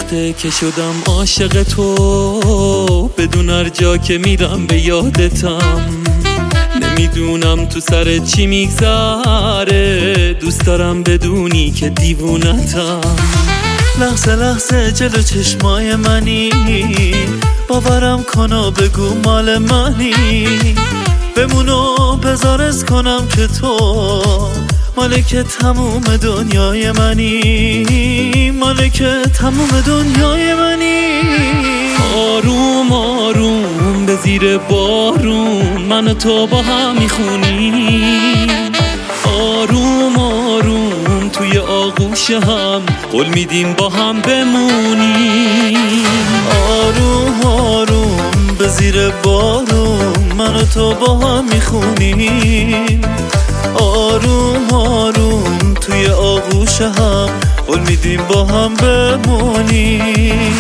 وقته که شدم عاشق تو، بدون هر جا که میرم به یادتم. نمیدونم تو سر چی میگذره، دوست دارم بدونی که دیوونتم. لحظه لحظه جلو چشمای منی، باورم کن و بگو مال منی. بمونو بذارز کنم که تو مالک تموم دنیای منی، مالک تموم دنیای منی. آروم آروم به زیر بارون من و تو با هم میخونیم. آروم آروم توی آغوش هم قول میدیم با هم بمونیم. آروم آروم به زیر بارون من و تو با هم میخونیم. آروم آروم توی آغوش هم قول میدیم با هم بمونیم.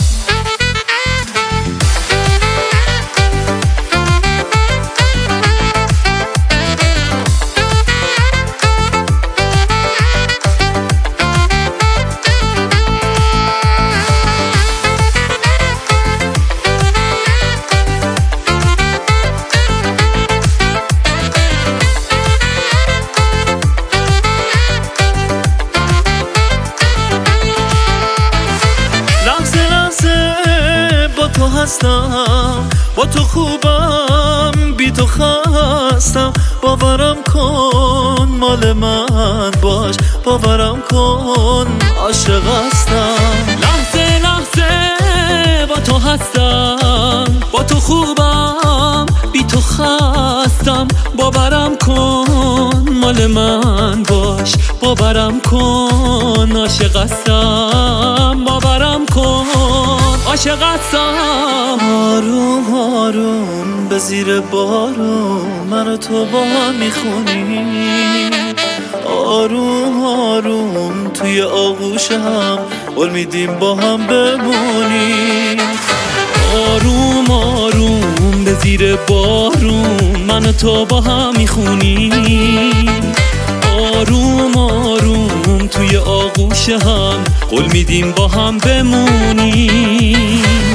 تو هستم، با تو خوبم، بی تو خستم. باورم کن مال من باش، باورم کن عاشق هستم. لحظه لحظه با تو هستم، با تو خوبم، بی تو خستم. باورم کن مال من باش، باورم کن عاشق هستم. باورم کن عاشق هستم. آروم آروم به زیر بارون من و تو با هم میخونیم. آروم آروم توی آغوش هم قول میدیم با هم بمونیم. آروم آروم به زیر بارون من و تو با هم میخونیم. آروم آروم توی آغوش هم قول میدیم با هم بمونیم.